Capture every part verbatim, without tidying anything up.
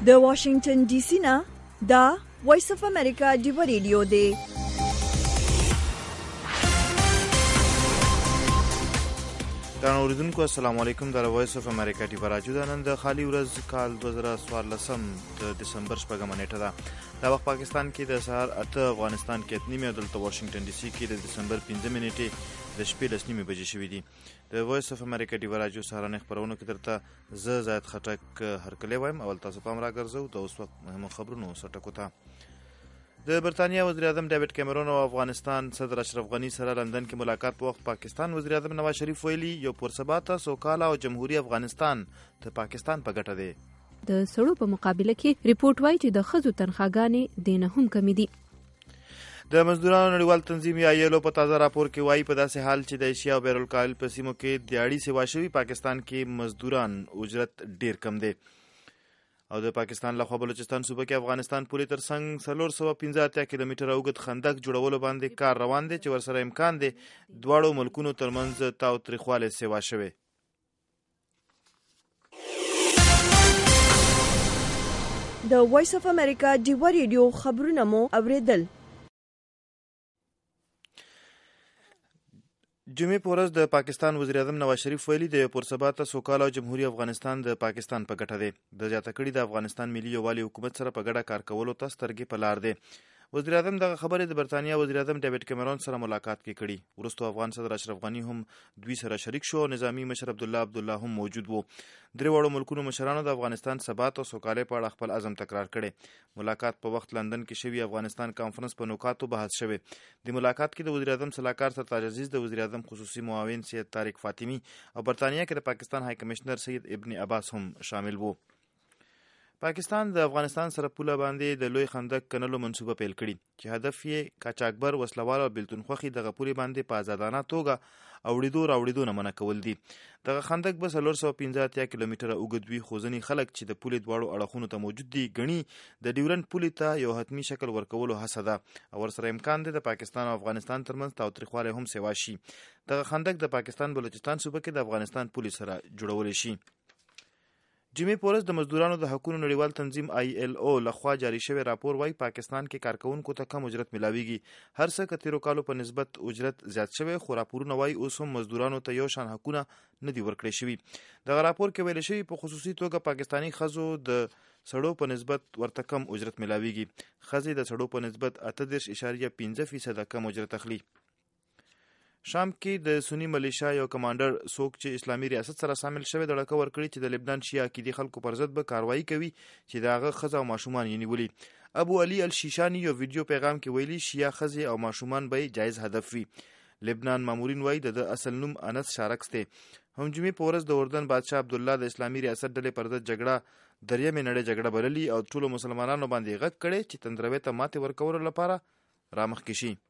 د واشنگټن ډي سي نه دا وایس اف امریکا ډیو ریډیو دی. ګرانو اوریدونکو السلام علیکم. د وایس اف امریکا ډیو راډیو د نن د خالي ورځ کال دوه زره څوارلس د دسمبر شپږمه نیټه ده. دا وخت پاکستان کې د سهار اته، افغانستان کې اته نیمې او دلته واشنگټن ډي سي کې د دسمبر پنځمې نیټې د شپې لس نیمې بجې شوي دي. د وایس اف امریکا ډیو راډیو سهارنۍ خپرونو کې درته زه زاید خټک هرکلی وایم. اول تاسو پام راګرځو د اوس وخت مهمو خبرونو سرټکو ته. د برطانیه وزیر اعظم ډیوډ کیمرون او افغانستان صدر اشرف غنی سره لندن کې ملاقات په وخت پاکستان وزیر اعظم نواز شریف ویلي یو پرثباته، سوکاله او جمهوریت افغانستان ته پاکستان په ګټه دی. د سړو په مقابله کې ریپورت وايي چې د ښځو تنخواګانې دینه هم کمې دي. د مزدورانو نړیوال تنظیم یا ایلو په تازه راپور کې وایي په داسې حال چې د ایشیا او بیرالکایل په سیمو کې دیاړي سیوا شوي، پاکستان کې مزدوران اجرت ډیر کم دی. او د پاکستان لخوا بلوچستان صوبه کې افغانستان پولې تر څنګ څلور سوه پنځه اتیا کیلومتره اوږد خندق جوړولو باندې کار روان دی چې ورسره امکان دی دواړو ملکونو ترمنځ تاوتریخوالی سیوا شوی. د وایس اف امریکا ډیو ریډیو خبرونه مو اوریدل. جمعې په ورځ د پاکستان وزیر اعظم نواز شریف ویلي د یو پرثباته، سوکاله او جمهوریت افغانستان د پاکستان په ګټه دی. د زیاته کړي د افغانستان ملي یووالي حکومت سره په ګډه کار کولو ته سترګې په لار دی. وزیر اعظم دغه خبرې د برطانیه وزیر اعظم ډیوډ کیمرون سره ملاقات کې کړي. وروسته افغان صدر اشرف غنی هم دوی سره شریک شو او نظامی مشر عبدالله عبدالله هم موجود وو. درې واړو ملکونو مشرانو د افغانستان ثبات او سوکالۍ په اړه خپل عزم تکرار کړي. ملاقات په وخت لندن کې شوی افغانستان کانفرنس په نکاتو بحث شوی. د ملاقات کې د وزیر اعظم صلاحکار سرتاج عزیز، د وزیر اعظم خصوصي معاون سید طارق فاطمی او برطانیه کې د پاکستان های کمشنر سید ابن عباس هم شامل وو. پاکستان د افغانستان سره پوله باندې د لوی خندق کنلو منصوبه پیل کړي چې هدف یې قاچاقبر، وسلوال او بیلتون خوښي دغه پولې باندې په آزادانه توګه اوړېدو راوړېدو نه منع کول دي. دغه خندق به څلور سوه پنځه اتیا کیلومتره اوږد وي، خو ځینې خلک چې د پولې دواړو اړخونو ته موجود دي ګڼي د ډیورنډ پولې ته یو حتمي شکل ورکولو هڅه ده او ورسره امکان دی د پاکستان او افغانستان ترمنځ تاوتریخوالی هم سیوا شي. دغه خندق د پاکستان بلوچستان صوبه کې د افغانستان پولې سره جوړولی شي. جمعې په ورځ د مزدورانو د حقونو نړیوال تنظیم آی ایل او لخوا جاری شوی راپور وايي پاکستان کې کارکوونکو ته کم اجرت ملاویږي. هر څه که تیرو کالو په نسبت اجرت زیات شوی، خو راپورونه وايي اوس هم مزدورانو ته یو شان حقونه نه دي ورکړی شوي. دغه راپور کې ویل شوي په خصوصي توګه پاکستاني ښځو د سړو په نسبت ورته کم اجرت ملاویږي. ښځې د سړو په نسبت اته دېرش اعشاریه پنځه فیصده کم اجرت اخلي. شام کې د سنی ملیشیا یو کمانډر څوک چې اسلامي ریاست سره شامل شوی د ډکه ورکړي چې د لبنان شیعه عقیدي خلکو پر ضد به کاروایی کوي چې د هغه ښځه او ماشومان یې نیولي. ابو علي الشیشانی یو ویډیو پیغام کې ویلي شیعه ښځې او ماشومان به جایز هدف وي. لبنان مامورین وایي د اصل نوم انس شارکس دی. هم جمعې په ورځ د اردن بادشاه عبدالله د اسلامي ریاست ډلې پر ضد جګړه دریمې نړۍ جګړه بللي او ټولو مسلمانانو باندې غږ کړی چې تندروي ته ماتې ورکولو لپاره رامخکې شي.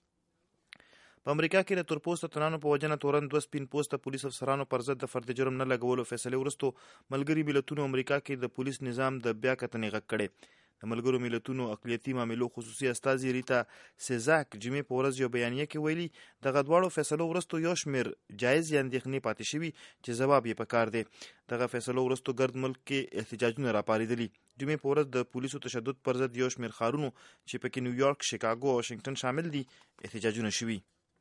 په امریکا کې د تورپوسته تنانو په وجنه تورن دوه سپین پوسته پولیس افسرانو پر ضد د فرد جرم نه لګولو فیصلې وروسته ملګري ملتونو امریکا کې د پولیس نظام د بیا کتنې غږ کړی. د ملګرو ملتونو اقلیتي معاملو خصوصي استازي ریتا سیزاک جمعې په ورځ یو بیانیه کې ویلي دغه دواړو فیصلو وروسته یو شمېر جایز یا اندېښنې پاتې شوي چې ځواب یې پکار دی. دغه فیصلو وروسته ګرد ملک کې احتجاجونه راپارېدلي. جمعې په ورځ د پولیسو تشدد پر ضد یو شمېر ښارونو چې پکې نیویارک، شیکاګو او واشنګټن شامل دي احتجاجونه شوي.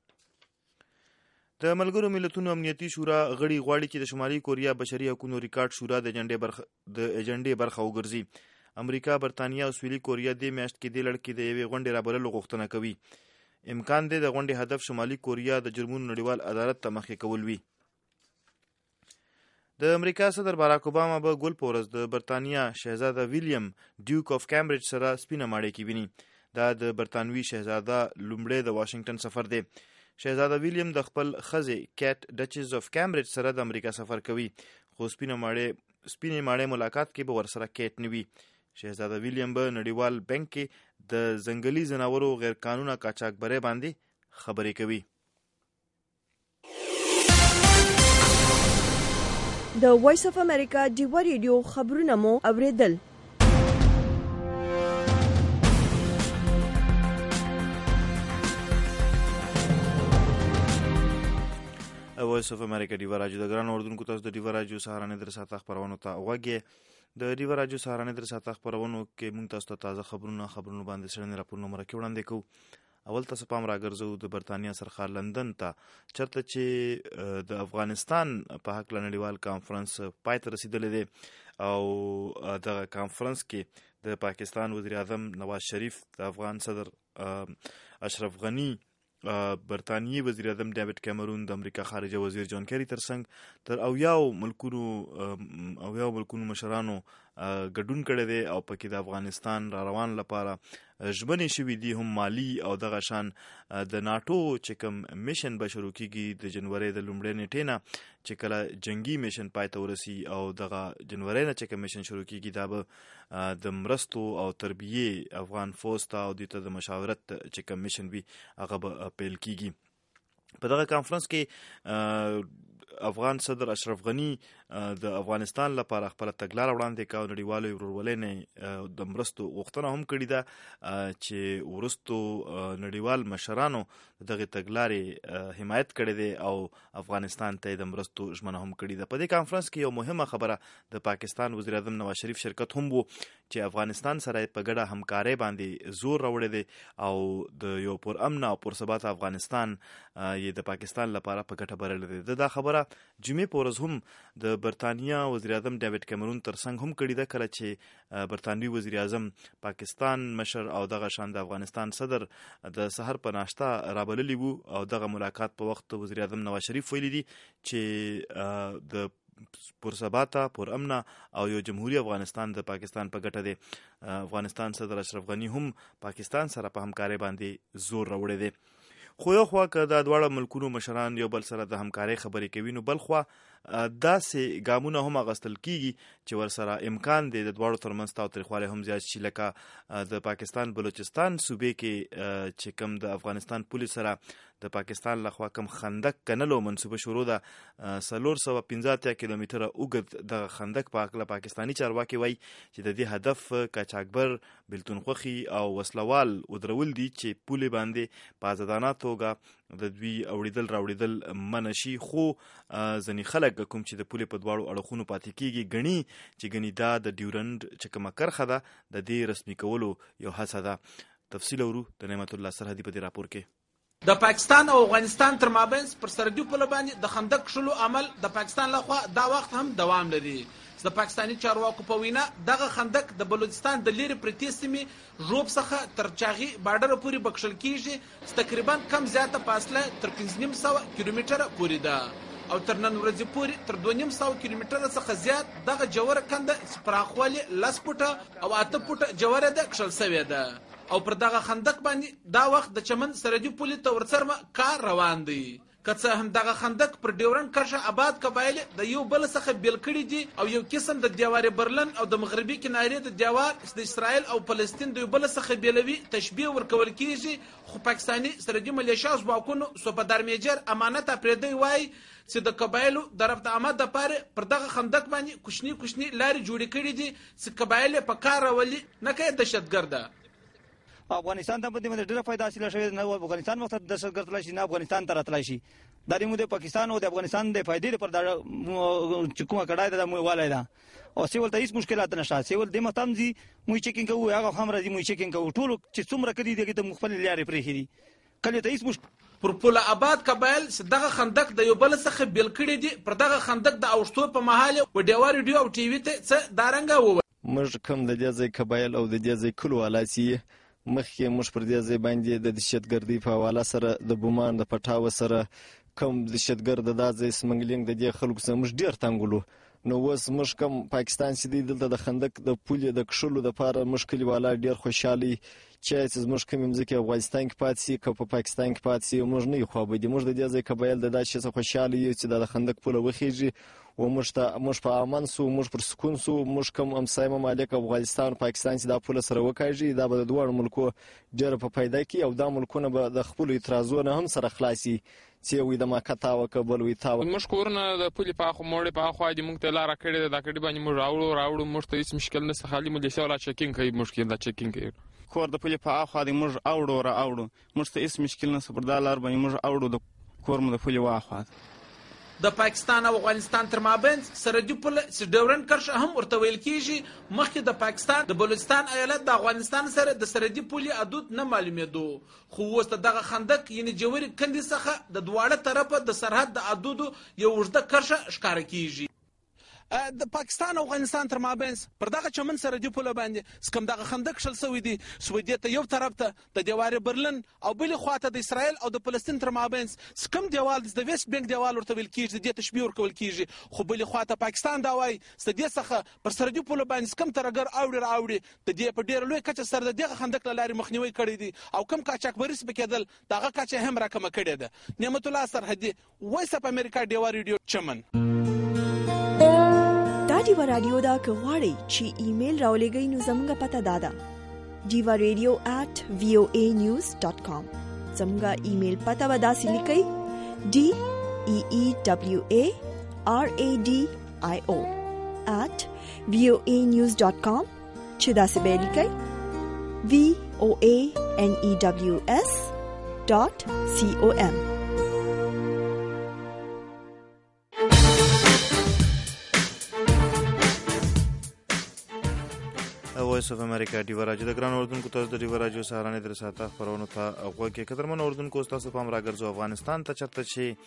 د ملګرو ملتونو امنیتي شورا غړي غواړي چې د شمالي کوریا بشري حقوقو ریکارډ شورا د ایجنډې برخه د ایجنډې برخه وګرځي. امریکا، برطانیه او سویلي کوریا دې میاشت کې دې لړ کې د یوې غونډې رابللو غوښتنه کوي. امکان دی د غونډې هدف شمالي کوریا د جرمونو نړیوال عدالت ته مخکې کول وي. د امریکا صدر باراک اوباما به ګل په ورځ د برطانیه شهزاده ویلیام ډیوک اف کیمبرج سره سپینه ماڼۍ کې ویني. دا د برطانوي شهزاده لومړی د واشنګټن سفر دی. شهزاده ویلیام د خپل ښځې کیټ ډچز اف کیمبرج سره د امریکا سفر کوي، خو سپینه ماڼۍ سپینې ماڼۍ ملاقات کې به ورسره کیټ نه وي. شهزاده ویلیام به نړیوال بانک کې د ځنګلي ځناورو غیر قانونه قاچاقبرۍ باندې خبرې کوي. د وایس اف امریکا ډیو ریډیو خبرونه مو اوریدل. وایس اف امریکا ډیو راډیو د ګران اوردونکو تاسو د ډیو راډیو سهارنۍ در ساته خبرونه ته وګورئ. د ریور راجو سهارنې در ساته خبرونو کې موږ تاسو ته تازه خبرونه خبرونه باندې څېړنې راپورونه مرکه وړاندې کوو. اول تاسو پام راګرځو د برتانیا سرخار لندن ته چرته چې د افغانستان په حق نړیوال کانفرنس پای ته رسیدلی دی او دغه کانفرنس کې د پاکستان وزیر اعظم نواز شریف، د افغان صدر اشرف غنی، برطانیې وزیر اعظم ډیوډ کیمرون، د امریکا خارجه وزیر جان کیری ترڅنګ تر اویاو ملکونو اویاو ملکونو مشرانو ګډون کړی دی او پکې د افغانستان را روان لپاره ژمنې شوي دي، هم مالی او دغه شان د ناټو چې کوم میشن به شروع کیږي د جنوري د لومړۍ نیټې نه چې کله جنگي میشن پای ته ورسي او دغه جنوري نه چې کوم میشن شروع کیږي دا به د مرستو او تربیې افغان فوج ته او د د مشاورت چې کوم میشن وي هغه به پیل کیږي. په دغه کانفرنس کې افغان صدر اشرف غنی د افغانستان لپاره خپل تګلاره وړاندې کړه او نړیوالو ورورولۍ نه د مرستو غوښتنه هم کړې ده چې وروستو نړیوال مشرانو دغه تګلارې حمایت کړې ده او افغانستان ته د مرستو ژمنه هم کړې ده. په دې کانفرنس کې یو مهمه خبره د پاکستان وزیر اعظم نواز شریف شرکت هم وو چې افغانستان سره په ګډه همکارۍ باندې زور راوړی دی او د یو پر امن او پر ثبات افغانستان یې د پاکستان لپاره په ګټه بللې ده. دا خبره جمعې په ورځ هم د برطانیا وزیر اعظم ډیوډ کیمرون ترڅنګ هم کړې ده کله چې برطانوي وزیر اعظم پاکستان مشر او دغه شان د افغانستان صدر د سحر په ناشته رابللی وو او دغه ملاقات په وخت وزیر اعظم نواز شریف ویلي دي چې د پرثباته پر امنه او یو جمهوریت افغانستان د پاکستان په ګټه دی. افغانستان صدر اشرف غنی هم پاکستان سره په همکارۍ باندې زور راوړی دی. خو یو خوا که دا دواړه ملکونو مشران یو بل سره د همکارۍ خبرې کوي نو بل خوا داسې ګامونه هم اخیستل کیږي چې ورسره امکان دی د دواړو ترمنځ تاوتریخوالی هم زیات شي، لکه د پاکستان بلوچستان صوبې کې چې کوم د افغانستان پولیس سره د پاکستان لخوا کوم خندق کنلو منصوبه شروع ده، څلور سوه پنځه اتیا کیلومتره اوږد دغه خندق په هکله پاکستاني چارواکي وایي چې د دې هدف قاچاقبر، بیلتون خوښي او وسلوال ودرول دي چې پولې باندې په ازادانه توګه د دوی اوړېدل راوړېدل منع شي. خو ځینې خلک کوم چې د پولې په دواړو اړخونو پاتې کیږي ګڼي چې ګنې دا د ډیورنډ چې کومه کرښه ده د دې رسمي کولو یو هڅه ده. تفصیل اورو د نعمت الله سرحدي په دې راپور کې. د پاکستان او افغانستان تر مابینځ پر سرحدي پوله باندې د خندق کښلو عمل د پاکستان لخوا دا وخت هم دوام لري. د پاکستاني چارواکو په وینا دغه خندق د بلوچستان د لیرې پرتې سیمې ژوب څخه تر چاغي بارډر پورې بکښل کیږي، تقریبا کم زیاته فاصله تر پنځه نیم سوه کیلومتره پورې ده او تر نن ورځې پورې تر دوه نیم سوه کیلومتره څخه زیات دغه جوړه کنده پراخوالی لس فوټه او اته فوټه جوړه ده کښل شوې ده او پر دغه خندق باندې دا وخت د چمن سرحدي پولې ته ورڅرمه کار روان دی. که څه هم دغه خندق پر ډیورنډ کرښه آباد قبایل د یو بل څخه بیل کړي دي او یو قسم د دیوار برلن او د مغربي کنارې د دیوار د اسرائیل او فلسطین د یو بل څخه بیلوي تشبیه ورکول کیږي، خو پاکستاني سرحدي ملیشیا ځواکونو صوبدار میجر امانت اپریدی وایي چې د قبایلو د رفع آمد لپاره پر دغه خندق باندې کوچني کوچني لارې جوړې کړي دي چې قبایل په کار راولي، نه کوي دهشتګرده. افغانستان ته په دې باندې ډېره فایده حاصله شوې، نه افغانستان وخت د دهشتګرد تللی شي نه افغانستان ته راتللی شي. دا د موږ د پاکستان او د افغانستان د فایدې لپاره دا چې کومه کړای ده موږ والی ده او سیول ته هېڅ مشکلات نشته. سیول دې مخته هم ځي موږ چیکینګ کوو، هغه هم راځي موږ چیکینګ کوو، ټولو چې څومره کړي دي ته موږ خپلې لارې پرېښې دي، کلي ته هېڅ مشکل. پر پوله آباد قبایل چې دغه خندق د یو بل څخه بیل کړي دي، پر دغه خندق د اوښتو په مهال وډیوا ریډیو او ټي وي ته څه دارنګه وویل. موږ کوم د دې ځای قبایل او د دې ځای کلو والاسی مخکې موږ پر دې ځای باندې د دهشتګردۍ په حواله سره د بومان د پټاوه سره کوم دهشتګرد دا ځای سمنګلینګ د دې خلکو سره موږ ډېر تنګ ولو. نو اوس موږ کوم پاکستان چې دی دلته د خندق د پولې د کښلو دپاره موږ کلیوالا ډېر خوشحالي چې زموږ کومې مځکې افغانستان کې پاتې شي که په پاکستان کې پاتې شي موږ نه یو خوابدي. موږ د دې ځای قبایل د دا شي څخه خوشحاله یو چې دا د خندق پوله وخیږي و موږ ته موږ په امن سو، موږ پر سکون سو. موږ کوم همسایه ممالک افغانستان پاکستان چې دا پوله سره وکاږي دا به د دواړو ملکو ډېره په فایده کړي او دا ملکونه به د خپلو اعتراضونو هم سره خلاصي چې وي د مکه تاوه که بل وي تاوه. موږ کورونه د پولې په اخوا موړې په اخوا دي، موږ ته لاره کړې ده، دا کډې باندې موږ راوړو راوړو موږ ته هېڅ مشکل نشته، خالي ملیشیا والا چیکینګ کوي، موږ کې دا چیکینګ کوي. کور د پولې په اخوا دی موږ اوړو را اوړو، موږ ته هېڅ مشکل نشته، پر دا لار باندې موږ اوړو، د کور مو د پولې واخوا ده. د پاکستان او افغانستان تر مابین سرحدي پل چې ډیورنډ کرښه هم ورته ویل کیږي مخکې د پاکستان د بلوچستان ایالت د افغانستان سره د سرحدي پولي حدود نه معلومېدو خو اوس دغه خندق یعنی جوړې کندې څخه د دواړه طرفه د سرحد د حدودو یو اوږده کرښه ښکاره کیږي. د پاکستان او افغانستان تر مابین پر دغه چمن سرحدي پوله باندې سکم دغه خندق شل سوی دی سویدي ته یو طرف ته د دیوار برلین او بل خواته د اسرائیل او د فلسطین تر مابین سکم دیوال د ویست بانک دیوال ورته ویل کیږي د تشبیه ورکول کیږي خو بل خواته پاکستان دا وایي ست دې څخه پر سرحدي پوله باندې سکم ترګر اوړي راوړي د دې په ډیر لوی کچه سره دغه خندق لاري مخنیوي کړی دي او کم کاچاکبرس بکیدل دغه کچه هم راکمه کړی ده. نعمت الله سرحدي وایس اپ امریکا دیوار ریډیو چمن. دیوا رادیو دا که غواړئ چې ایمیل راولېږئ نو زموږ پته دا ده دیوا ریډیو ایٹ وی او ای نیوز ډاٹ کام. زموږ ایمیل پته به داسې لیکئ ډي ای ای ډبلیو ای آر ای ډي آی او ایٹ وی او ای نیوز ډاٹ کام چې داسې به لیکئ وی او ای ان ای ډبلیو اس ډاٹ سی او ام. وایس اف امریکا دیوا راجو د ګران اردوونکو تاسو د دیوا راجو سهارنې در ساته خبرونه ته غوږی قدرمن اردوونکو تاسو پام راګرځو افغانستان ته چرته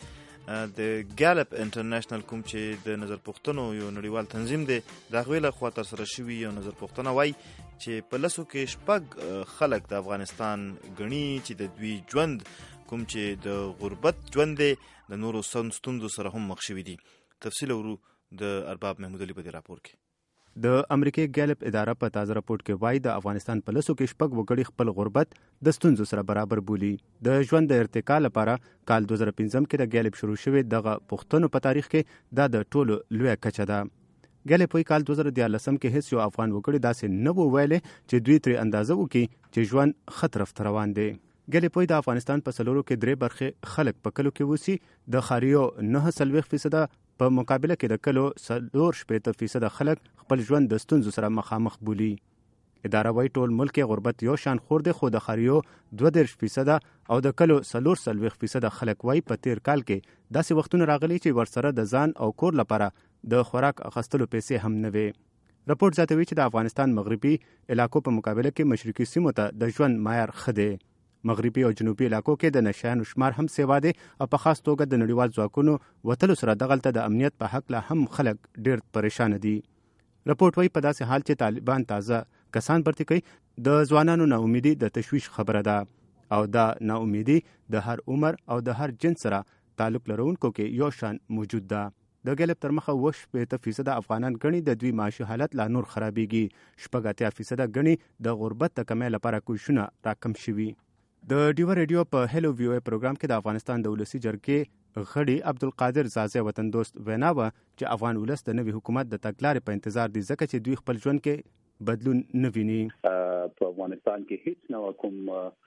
چې د ګالپ انټرنیشنل کوم چې د نظر پوښتنو یو نړیوال تنظیم دی د هغوی له خوا ترسره شوي یو نظر پوښتنه وایي چې په لسو کې شپږ خلک د افغانستان ګڼي چې د دوی ژوند کوم چې د غربت ژوند دی د نورو ستونزو سره هم مخ شوي دي. تفصیل ورو د ارباب محمود علي په دې راپور کې. د امریکای ګالپ اداره په تازه راپور کې وایي د افغانستان په لسو کې شپږ وګړي خپل غربت د ستونزو سره برابر بولي. د ژوند د ارتقا لپاره کال دوه زره پنځم کې د ګالپ شروع شوی دغه پوښتنو په تاریخ کې دا د ټولو لویه کچه ده. ګالپ وایي کال دوه زره دیارلسم کې هیڅ یو افغان وګړي داسې نه وو ویلی چې دوی ترې اندازه وکړي چې ژوند ښه طرف ته روان دی. ګالپ وایي د افغانستان په څلورو کې درې برخې خلک په کلو کې اوسي د ښاریو نهه څلوېښت فیصده په مقابله کې د کلو څلور شپېته فیصده خلک خپل ژوند د ستونزو سره مخامخ بولي. اداره وایي ټول ملک کې غربت یو شان خور دی خو د ښاریو دوه دېرش فیصده او د کلو څلور څلوېښت فیصده خلک وایي په تیر کال کې داسې وختونه راغلي چې ورسره د ځان او کور لپاره د خوراک اخیستلو پیسې هم نه وي. راپور زیاتوي چې د افغانستان مغربي علاقو په مقابله کې مشرقي سیمو ته د ژوند معیار ښه دی. مغربي او جنوبي علاقو کې د نشایانو شمار هم سیوا دی او په خاص توګه د نړیوال ځواکونو وتلو سره دغلته د امنیت په حق له هم خلک ډېر پریشان دي. راپورټ وایي په داسې حال چې طالبان تازه کسان برتي کوي د ځوانانو ناامیدي د تشویش خبره ده او دا ناامیدي د هر عمر او د هر جنس سره تعلق لرونکو کې یو شان موجود ده. د ګالپ تر مخه اوه شپېته فیصده افغانان ګڼي د دوی معاشي حالت لا نور خرابېږي. شپږ اتیا فیصده ګڼي د غربت د کمۍ لپاره کوششونه راکم شوي. د ډیوا ریډیو په هلو وی او ای پروګرام کې د افغانستان د ولسي جرګې غړي عبدالقادر زازی وطن دوست وینا وه چې افغان ولس د نوي حکومت د تګلارې په انتظار دي ځکه چې دوی خپل ژوند کې بدلون نه ویني. په افغانستان کې هیڅ نه کوم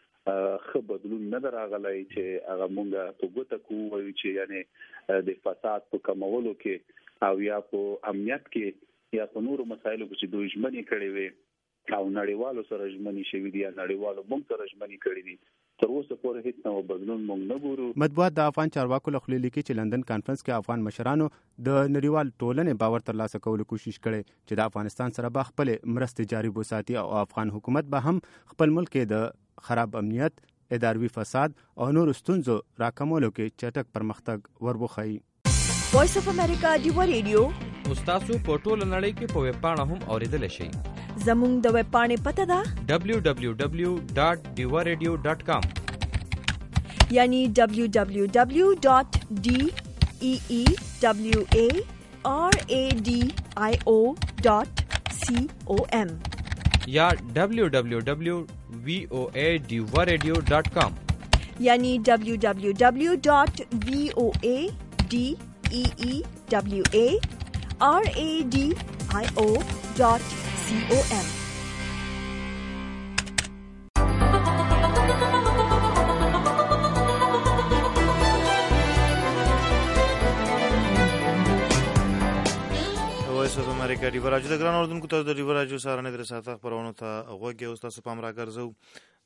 ښه بدلون نه دی راغلی چې هغه مونږ په ګوته کوو وایو چې یعنې د فساد په کمولو کې او یا په امنیت کې یا په نورو مسایلو کې چې دوی ژمنې کړې وي او نړیوالو سره ژمنې شوي دي یا نړیوالو موږ سره ژمنې کړې دي تر اوسه پورې هیڅ نوی بدلون موږ نه ګورو. مطبوعات د افغان چارواکو له خولې لیکي چې لندن کانفرنس کې افغان مشرانو د نړیوال ټولنې باور ترلاسه کولو کوشش کړي چې د افغانستان سره به خپلې مرستې جاري وساتي او افغان حکومت به هم خپل ملک کې د خراب امنیت، اداروي فساد او نورو ستونزو راکمولو کې چټک پرمختګ وربخښي. وایس اف امریکا دیوا ریډیو تاسو په ټوله نړۍ کې په ویب پاڼه هم اوریدلی شئ. زموږ د ویب پاڼې پته ده ډبلیو ډبلیو ډبلیو ډاټ ډیوا ریډیو ډاټ کام یعنی ډبلیو ډبلیو ډبلیو ډاټ ډي ای ای ډبلیو ای آر ای ډي آی او ډاټ سی او ام یا ډبلیو ډبلیو ډبلیو وی او ای ډیوا ریډیو ډاټ کام یعنی ډبلیو ډبلیو ډبلیو ډاټ وی او ای ډي ای ای ډبلیو ای آر ای ډي آی او ډاټ سی او ام. وایس اف امریکا دیوا راجو د ګران اردوونکو تاسو د دیوا راجو سهارنې در ساته خبرونه ته غوږی اوس تاسو پام راګرځو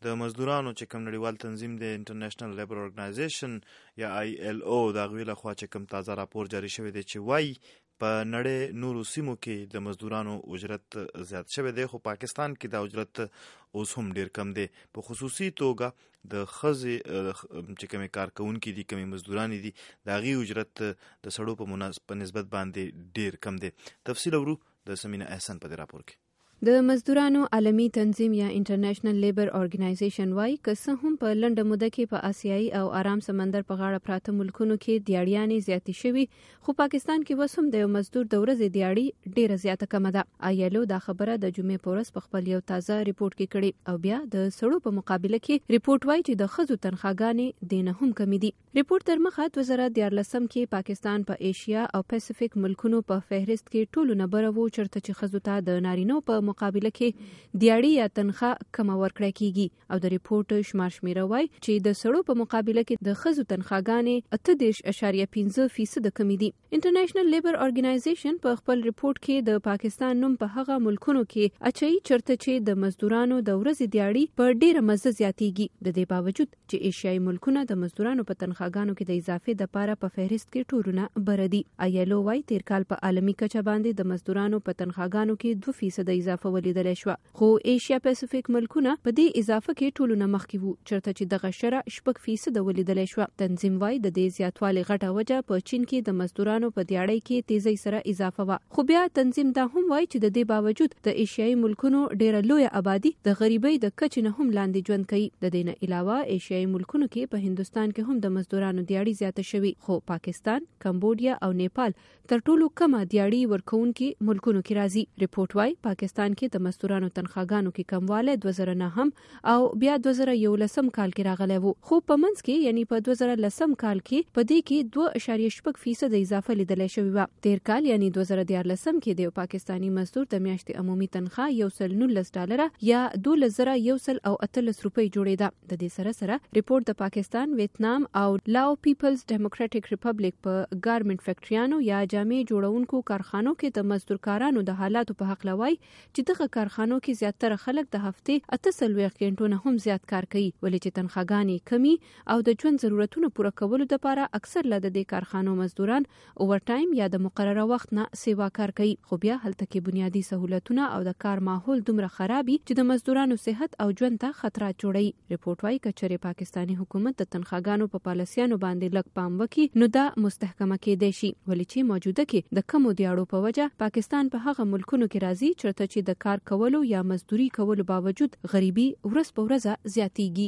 د مزدورانو چې کوم نړیوال تنظیم د انټرنیشنل لیبر ارګنایزیشن یا آی ایل او د هغوی لخوا چې کوم تازه راپور جاری شوی دی چې وایي په نړۍ نورو سیمو کې د مزدورانو اجرت زیات شوی دی، خو پاکستان کې دا اجرت اوس هم ډیر کم دی. په خصوصي توګه د ښځې چې کومې کارکوونکي دي، کومې مزدورانې دي، د هغې اجرت د سړو په نسبت باندې ډیر کم دی. تفصیل اورو د سمینه احسن په دې راپور کې. د مزدورانو عالمي تنظیم یا انټرنیشنل لیبر ارګنایزیشن وايي که څه هم په لنډه موده کې په آسیایي او آرام سمندر په غاړه پراته ملکونو کې دیاړیانې زیاتې شوي، خو پاکستان کې اوس هم د یو مزدور د ورځې دیاړي ډیره زیاته کمه ده. آیلو دا خبره د جمعې په ورځ په خپل یو تازه ریپورت کې کړې او بیا د سړو په مقابله کې ریپورت وايي چې د ښځو تنخواګانې دې نه هم کمې دي. ریپورت تر مخه دوه زره دیارلسم کې پاکستان په ایشیا او پیسفیک ملکونو په فهرست کې ټولو نه بره و، چېرته چې ښځو ته د نارینو په مقابله کې دیاړي یا تنخواه کم ورکړی کیږي. او د ریپورت شمار شمیره وایي چې د سړو په مقابله کې د ښځو تنخواګانې اته دېرش اعشاریه پنځه فیصد کمې دي. انټرنیشنل لیبر ارګنایزیشن په خپل ریپورت کې د پاکستان نوم په هغه ملکونو کې اچوي چېرته چې د مزدورانو د ورځې دیاړي په ډیره مزه زیاتیږي، د دې باوجود چې ایشیایي ملکونه د مزدورانو په تنخواګانو کې د اضافې دپاره په فهرست کې ټولونه بره دي. آیلو وایي تیر کال په عالمي کچه باندې د مزدورانو په تنخواګانو کې دوه فیصد اضافه ولیدل شو، خو ایشیا پیسفیک ملکونه په دې اضافه کې ټولونه مخکې وو، چېرته چې دغه شرح شپږ فیصد ولیدلی شوه. تنظیم وایي د دې زیاتوالي غټه وجه په چین کې د مزدورانو په دیاړۍ کې تیزۍ سره اضافه وه. خو بیا تنظیم دا هم وایي چې د دې باوجود د ایشیایي ملکونو ډیره لویه آبادي د غریبۍ د کچې نه هم لاندې ژوند کوي. د دې نه علاوه ایشیایي ملکونو کې په هندوستان کې هم د مزدورانو دیاړي زیاته شوي، خو پاکستان، کمبودیا او نیپال تر ټولو کمه دیاړي ورکوونکي ملکونو کې راځي. ریپورت وایي پاکستان کې د مزدورانو تنخواګانو کې کموالی دوه زره نهم او بیا دوه زره یولسم کال کې راغلی وو، خو په منځ کې یعنی په دوه زره لسم کال کې په دې کې دوه اعشاریه شپږ فیصد اضافه لیدلی شوې وه. تیر کال یعنی دوه زره دیارلسم کې د یو پاکستاني مزدور د میاشتې عمومي تنخواه یو سل نولس ډالره یا دولس زره یو سل او اتلس روپۍ جوړېده. د دې سره سره ریپورت د پاکستان، ویتنام او لاو پیپلز ډیموکراټیک ریپبلیک په ګارمنټ فیکټریانو یا جامې جوړونکو کارخانو کې د مزدورکارانو د حالاتو په هکله وایي چې دغه کارخانو کې زیاتره خلک د هفتې اته څلوېښت غنټو نه هم زیات کار کوي، ولې چې تنخواګانې کمي او د ژوند ضرورتونو پوره کولو دپاره اکثر له د دې کارخانو مزدوران اوور ټایم یا د مقرره وخت نه سیوا کار کوي. خو بیا هلته کې بنیادي سهولتونه او د کار ماحول دومره خرابي چې د مزدورانو صحت او ژوند ته خطرات جوړوي. ریپورت وایي که چېرې پاکستاني حکومت د تنخواګانو په پالیسیانو باندې لږ پام وکړي نو دا مستحکمه کېدی شي، ولې چې موجوده کې د کمو دیاړو په وجه پاکستان په هغه ملکونو کې راځي چېرته چې د کار کولو یا مزدوري کولو باوجود غریبي ورځ په ورځ زیاتیږي.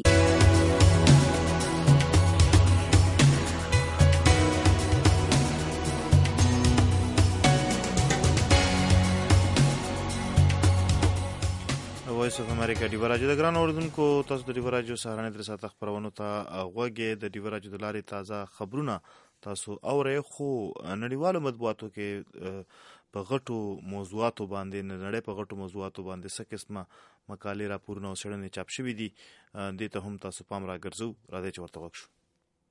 وایس اف امریکا ډیوه راډیو د ګران اوریدونکو، تاسو د ډیوه راډیو سهارنۍ درې ساعته خپرونو ته غوږ د ډیوه راډیو د لارې تازه خبرونه تاسو اورئ، خو نړیوالو مطبوعاتو کې په غټو موضوعاتو باندې نړۍ په غټو موضوعاتو باندې څه قسمه مقالې، راپورونه او څېړنې چاپ شوي دي، دې ته هم تاسو پام راګرځو. راځئ چې ورته غوږ شو.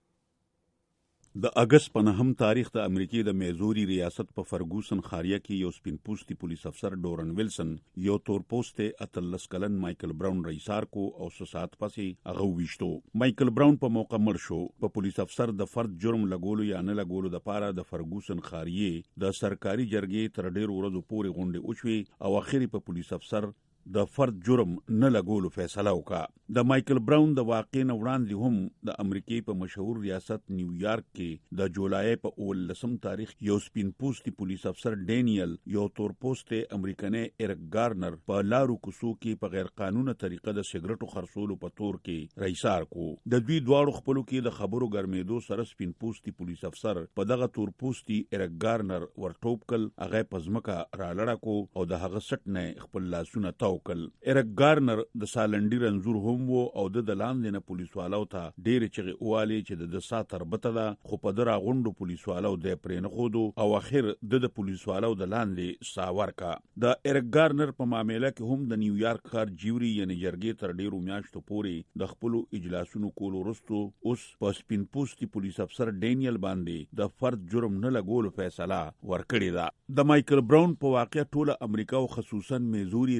د اګست په نهم تاریخ د امریکې د میزوري ریاست په فرګوسن خاریه کې یو سپین پوستي پولیس افسر ډورن ویلسن یو تور پوسټ اتلس کلن مایکل براون رئیسار کو او سات پسې هغه ویشتو. مایکل براون په موقع مړ شو. په پولیس افسر د فرد جرم لګولو یا نه لګولو د پاره د فرګوسن خاریه د سرکاري جرګې تر ډیر ورځو پورې غونډه وشوي او اخیری په پولیس افسر د فرد جرم نه لګولو فیصله وکړه. د مایکل براون د واقع نه وړاندې هم د امریکې په مشهور ریاست نیویارک کې د جولای په اولسم تاریخ یو سپین پوسټي پولیس افسر ډینیل یو تور پوسټ امریکنی ایرک ګارنر په لارو کوڅو کې په غیر قانوني طریقه د سیګریټو خرڅولو په تور کې رئیسار کو. د دوی دواړو خپلو کې د خبرو ګرمېدو سره سپین پوسټي پولیس افسر په دغه تور پوسټي ایرک ګارنر ورټوپ کل، هغه په ځمکه رالړه کو او د هغه سټ نه خپل لاسونه وکړل. ایرک ګارنر د سالنډي رنځور هم وو او د لاندې نه پولیسوالو ته ډېرې چغې ووالې چې د سا تربته ده، خو په ده راغونډو پولیسوالو دی پرې نه ښودو او اخر د د پولیسوالو د لاندې سا ورکه. د ایرک ګارنر په معامله کې هم د نیویارک ښار جیوري یعنې جرګې تر ډېرو میاشتو پورې د خپلو اجلاسونو کولو وروستو اوس په سپین پوستي پولیس افسر ډینیل باندې د فرد جرم نه لګولو فیصله ورکړې ده. د مایکل براون په واقع ټوله امریکا او خصوصا میزوري ریاست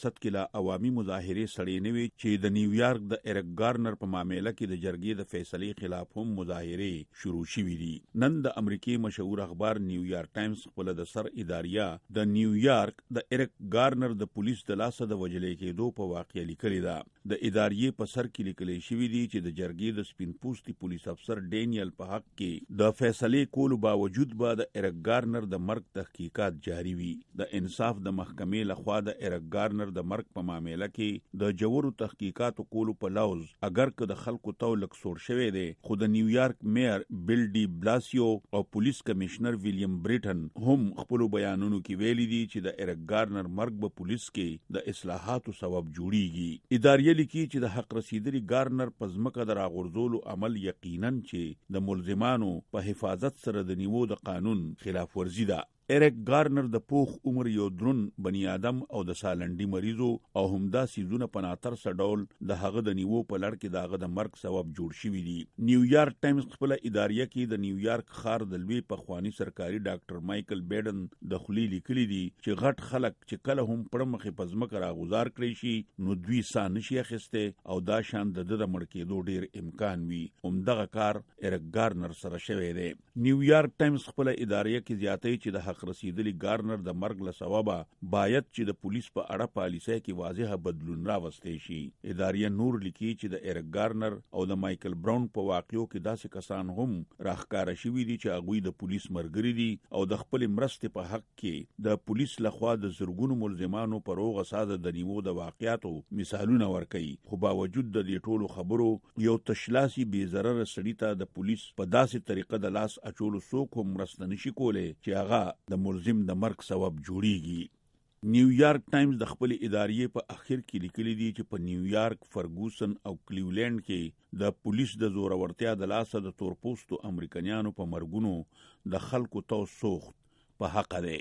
ریاست کې لا عوامي مظاهرې سړې نه وي چې د نیویارک د ایرک ګارنر په معاملې کې د جرګې د فیصلې خلاف هم مظاهرې شروع شوې دي. نن د امریکای مشهور اخبار نیویارک ټایمز خپل د سر اداریه د نیویارک د ایرک ګارنر د پولیس د لاسه د وجلې کېدو په واقعه لیکلې ده. د اداریې په سر کې لیکل شوی دی چې د جرګې د سپین پوستي پولیس افسر ډینیل په حق کې د فیصلې کولو باوجود به د ایرک ګارنر د مرګ تحقیقات جاری وي. د انصاف د محکمې لخوا د ایرک ګارنر د مرګ په معاملې کې د جوړو تحقیقاتو کولو په لوز اگر که د خلکو تو لکسور شوی دی، خو د نیویارک میئر بیل ډي بلاسیو او پولیس کمشنر ویلیام بریټن هم خپل بیانونو کې ویلي دي چې د ایرک ګارنر مرګ به پولیس کې د اصلاحاتو سبب جوړیږي. ادارې لیکي چې د حق رسیدلي ګارنر په ځمکه د راغورځولو عمل یقینا چې د ملزمانو په حفاظت سره د نیو د قانون خلاف ورزي ده. ایرک ګارنر د پوخ عمر یو درون بنی آدم او د سالنډي مریضو او همدا سیزونه په ناتر سډول د هغه د نیو په لړ کې داغه د مرګ سبب جوړ شوی دی. نیویارک ټایمز خپل اداریه کې د نیویارک ښار د لوی پخوانی سرکاري ډاکټر مایکل بیډن د خلی لیکلي دي چې غټ خلک چې کله هم پړ مخې په ځمکه راغوزار کړی شي نو دوی ساه نشي اخیسته او دا شان د د مړ کېدو ډیر امکان وي. همدغه کار ایرک ګارنر سره شوی دی. نیویارک ټایمز خپل اداریه کې زیاتوي چې د حق رسیدلی ګارنر د مرګ له سببه باید چې د پولیس په اړه پالیسۍ کې واضحه بدلون راوستی شي. اداریه نور لیکي چې د ایرک ګارنر او د مایکل براون په واقعو کې داسې کسان هم راښکاره شوي دي چې هغوی د پولیس مرګري دي او د خپلې مرستې په حق کې د پولیس لخوا د زرګونو ملزمانو په روغه ساده د نیو د واقعاتو مثالونه ورکوي. خو باوجود د دې ټولو خبرو یو تشلاسي بې ضرره سړي ته د پولیس په داسې طریقه د لاس اچولو څوک هم مرسته نشي کولی چې هغه د ملزم د مرګ سبب جوړیږي. نیویارک ټایمز د خپل اداریې په اخر کې لیکلي دي چې په نیویارک، فرګوسن او کلیولینډ کې د پولیس د زورورتیا د لاسه د تورپوستو امریکایانو په مرګونو د خلکو تو سوخت په حق دی.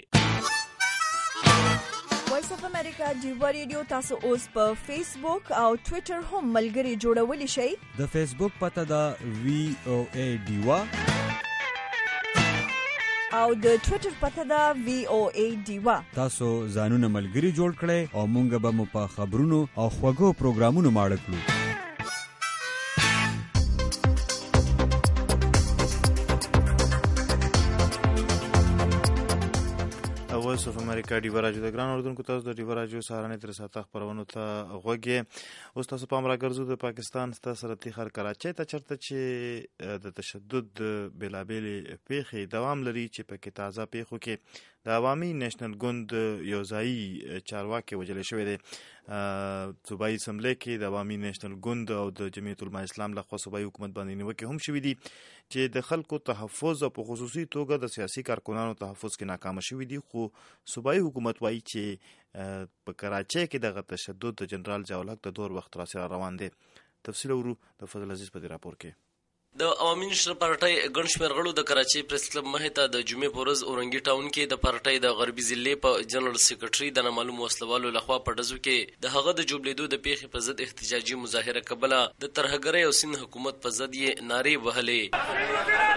وایس اف امریکا ډیوا ریډیو تاسو اوس په فیسبوک او ټوئیټر هم ملګري جوړولی شئ. د فیسبوک پته دا وی او ای ډیوا او د ټوئیټر پته دا وی او ای ډیوا. تاسو ځانونه ملګري جوړ کړئ او مونږ به مو په خبرونو او خوږو پروګرامونو ماړه کړو. وایس اف امریکا ډیوا راډیو د ګران اردوونکو تاسو د ډیوا راډیو سهارنۍ تر ساعته خپرونو ته غوږی. اوس تاسو پام راګرځو د پاکستان ستاسو سره تیخر کراچۍ ته چرته چې د تشدد بېلابېلې پیښې دوام لري چې پکې تازه پیښو کې د عوامي نیشنل ګوند یو ځایي چارواکي وژل شوی دی. صوبایي اسمبلی کې د عوامي نیشنل ګوند او د جمعیت العلماء اسلام لخوا صوبایي حکومت باندې نیوکې هم شوي دي چې د خلکو تحفظ او په خصوصي توګه د سیاسي کارکنانو تحفظ کې ناکامه شوي دي. خو صوبایي حکومت وایي چې په کراچۍ کې دغه تشدد د جنرال ضیاءالحق د دور وخت راسره روان دی. تفصیل ورو د فضل عزیز په دې راپور کې. د عوامي نیشنل پارټۍ ګڼ شمېر غړو د کراچۍ پریس کلب مخې ته د جمعې په ورځ اورنګي ټاون کې د پارټۍ د غربي ضلع په جنرال سیکرټري د نامعلوم وسلوالو لخوا په ډزو کې د هغه د جوړېدو د پیښې په ضد احتجاجي مظاهره کبله د ترهګرۍ او سند حکومت په ضد یې نارې وهلې.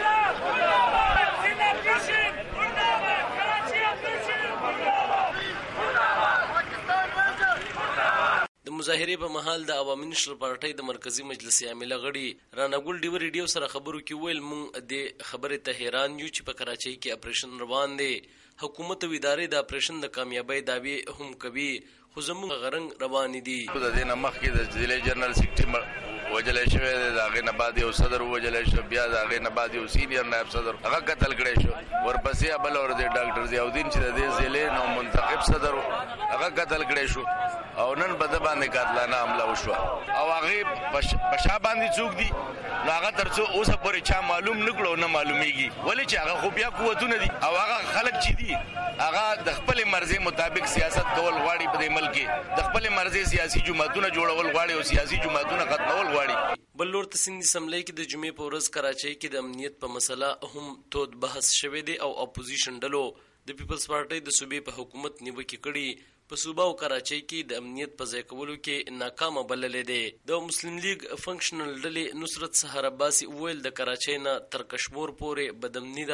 د مظاهرې په مهال د عوامي نیشنل پارټۍ د مرکزی مجلس عامله غړي رانا ګل ډیوا ریډیو سره خبرو کې ویل مونږ د خبرې ته حیران یو چې په کراچۍ کې اپریشن روان دی. حکومت او ادارې د اپریشن د کامیابی دعوی هم کوي خو زموږ غرنګ روان دي. د دې نه مخکې د ضلع جنرال سیکرټري وجلې شوی دی، د هغې نه بعد یو صدر ووجلی شو، بیا د هغې نه بعد یو سینیر نایب صدر هغه قتل کړی شو. ورپسې بله ورځ ډاکټر ضیاءالدین چې د دې ضلع نو منتخب صدر هغه قتل کړی شو او نن په ده باندې قاتلانه حمله وشوه او هغې په شا باندې څوک دي نو هغه تر څو اوسه پورې چا معلوم نه کړو نه معلومیږي، ولې چې هغه خو بیا قوتونه دي او هغه خلک چې دي هغه د خپلې مرضۍ مطابق سیاست کول غواړي. په دې ملک کې د خپلې مرضۍ سیاسي جماعتونه جوړول غواړي او سیاسي جماعتونه ختمول غواړي. بل لور ته سند اسمبلی کې د جمعې په ورځ کراچۍ کې د امنیت په مسله هم تود بحث شوی دی او اپوزیشن ډلو د پیپلز پارټۍ د صوبې په حکومت نیوکې کړي. په صوبه او کراچۍ کې د امنیت په ځای کولو کې ناکامه بللې دی. د مسلم لیگ فنکشنل ډلې نصرت سحر عباسي ویل د کراچۍ نه تر کشمور پورې بدامني ده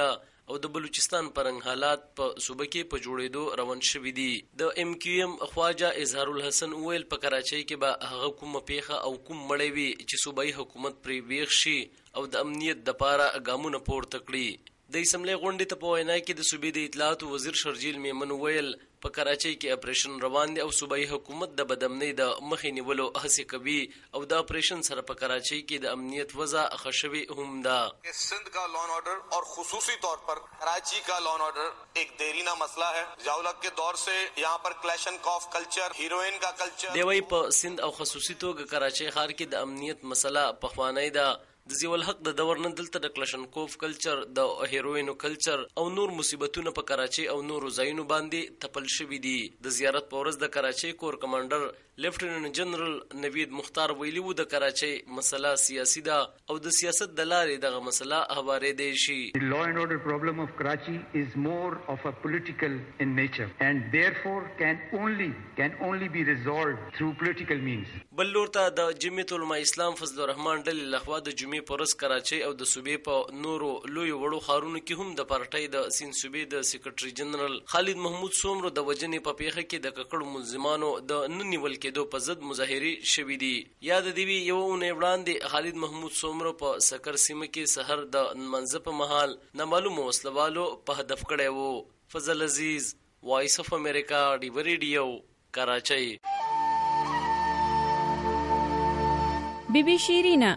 او د بلوچستان پرنګ حالات په صوبه کې په جوړېدو روان شوي دي. د ایم کیو ایم خواجه اظهار الحسن ویل په کراچۍ کې به هغه کومه پیښه او کوم مړی وي چې صوبایي حکومت پرې ویښ شي او د امنیت دپاره ګامونه پورته کړي. د اسمبلی غونډې ته په وینا کې د صوبې د اطلاعاتو وزیر شرجیل میمن ویل په کراچۍ کې اپریشن روان دی او صوبایي حکومت د بدامنۍ د مخې نیولو هڅې کوي او د اپریشن سره په کراچۍ کې د امنیت وضع ښه شوې هم ده. सिंध का law and order और खुसूसी तौर पर कराची का लॉ एंड ऑर्डर एक देरीना मसला है. जियाउल के दौर से यहाँ पर क्लैश एंड कॉफ कल्चर, हीरोइन का culture. دیوی په سند او خصوصي توګه کراچۍ ښار کې د امنیت مسله پخوانی ده. د ضیاء الحق د دور نه دلته د کلشنکوف کلچر، د هیروینو کلچر او نور مصیبتونه په کراچۍ او نورو ځایونو باندې تپل شوي دي. د زیارت په ورځ د کراچۍ کور کمانډر لیفټیننټ جنرال نوید مختار ویلي وو د کراچۍ مسله سیاسي ده او د سیاست د لارې دغه مسله هوارېدی شي. The law and order problem of Karachi is more of a political in nature and therefore can only can only be resolved through political means. بل لور ته د جمعیت العلماء اسلام فضل الرحمن ډلې لخوا د جمعې په ورځ کراچۍ او د صوبې په نورو لویو وړو ښارونو کې هم د پارټۍ د سیند صوبې د سیکرټري جنرال خالد محمود سومرو د وژنې په پیښه کې د ککړو ملزمانو د نه نیول کېدو په ضد مظاهرې شوي دي. یاد دې وي یوه اونۍ وړاندې خالد محمود سومرو په سکر سیمه کې سحر د نمانځه په مهال نامعلومو وسلوالو په هدف کړی وو. فضل عزیز، وایس اف امریکا، ډیوه ریډیو، کراچۍ. بی بی شیرینا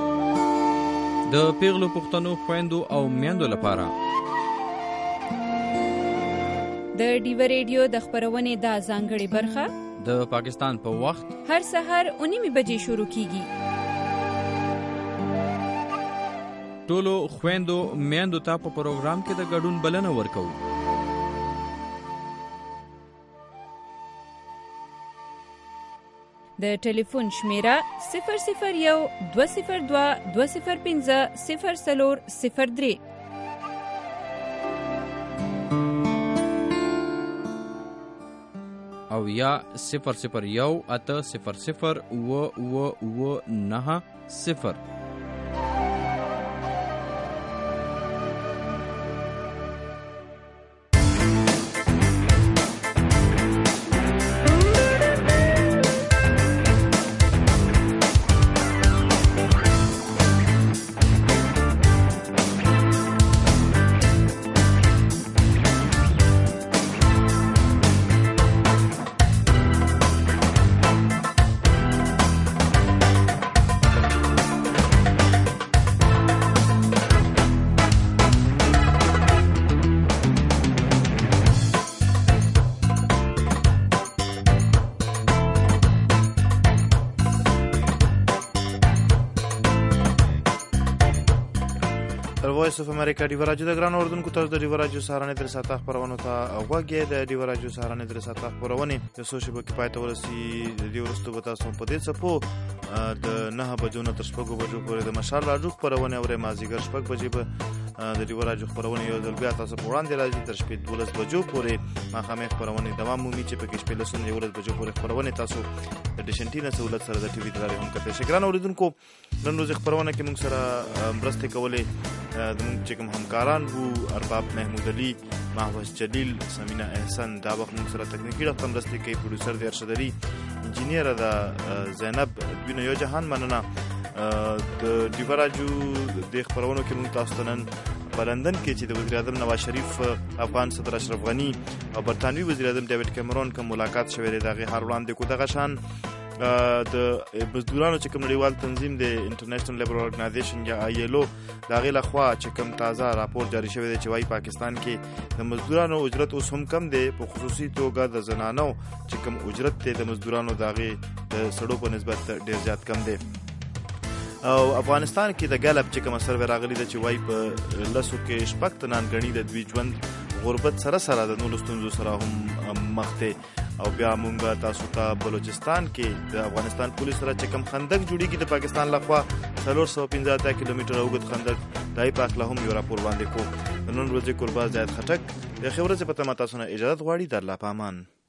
د پیغلو پښتنو خويندو او میندو لپاره د ډیوه ریډیو د خبرونې د ځانګړي برخه د پاکستان په پا وخت هر سحر اونیمه بجې شروع کیږي. ټولو خويندو میندو ته په پروګرام کې د ګډون بلنه ورکوو. د ټلیفون شمیره صفر صفر یو دوه صفر دوه دوه صفر پنځه صفر څلور صفر درې او یا صفر صفر یو اته صفر صفر و و و نه صفر. وایس اف امریکا ډیوه راډیو د ګران اردوونکو تاسو د ډیوه راډیو سهارنې درې ساعته خبرونه ته غوږی د ډیوه راډیو سهارنې درې ساعته خبرونه د سوشل بک پای ته ورسي د دې ورستو به تاسو په دې څپو د نه بجو نه تر شپږو بجو پورې د مشال راډیو خبرونه اوري مازیګر شپږ بجې به د ډیوه راډیو خبرونه یو ځل بیا تاسو په وړاندې راځي تر شپږ دولس بجو پورې ماښامي خبرونه دوام مومي چې په کې شپږ لسون یو ورځ بجو پورې خبرونه تاسو د ډیشنټینا سہولت سره د ټي وي درې هم کته شګران اوریدونکو نن ورځ خبرونه کې موږ سره مرسته کولې د موږ چې کوم همکاران وو ارباب محمود علي، محوش جلیل، سمینا احسان دا وخت موږ سره تکنیکی ډول مرسته کوي. پروډوسر دی ارشد علي، انجینیر دا زینب دوینه یو جهان مننه. د ډیوه راډیو د خبرونو کې موږ تاسو ته نن په لندن کې چې د وزیر اعظم نواز شریف، افغان صدر اشرف غنی او برطانوي وزیر اعظم ډیوډ کیمرون کوم ملاقات شوی دی دغه هر وړاندې کو دغه شان د مزدورانو چې کوم نړیوال تنظیم د انټرنیشنل لیبر ارګنایزیشن یا آی ایل او دغه لخوا چې کوم تازه راپور جاری شوی دی چې وايي پاکستان کې د مزدورانو اجرت اوس هم کم دی، په خصوصي توګه د زنانو چې کوم اجرت دی د مزدورانو دغه د سړو په نسبت ډیر زیات کم دی. او افغانستان کې د ګالپ چې کوم سروې راغلی دی چې وايي په لسو کې شپږ تنان غني د دوی ژوند غربت سره سره د نورو ستونزو سره هم مخ دی. او بیا مونږ تاسو ته بلوچستان کې د افغانستان پولیس سره چې کوم خندق جوړیږي د پاکستان لخوا څلور سوه پنځه اتیا کیلومتره اوږد خندق دای په اړه هم یو راپور وړاندې کوو. نن ورځې قرباز زیات خټک د خبرې په تمه تاسو نه اجازه غواړي. در لا پامان.